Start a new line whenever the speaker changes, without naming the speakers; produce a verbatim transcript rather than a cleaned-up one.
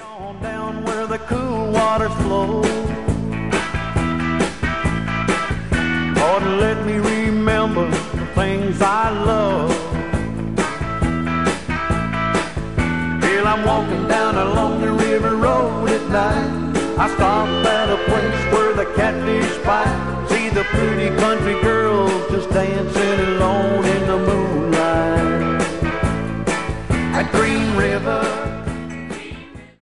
On down where the cool waters flow. Lord, let me remember the things I love. Till I'm walking down along the river road at night, I stop at a place where the catfish fight. See the pretty country girls just dancing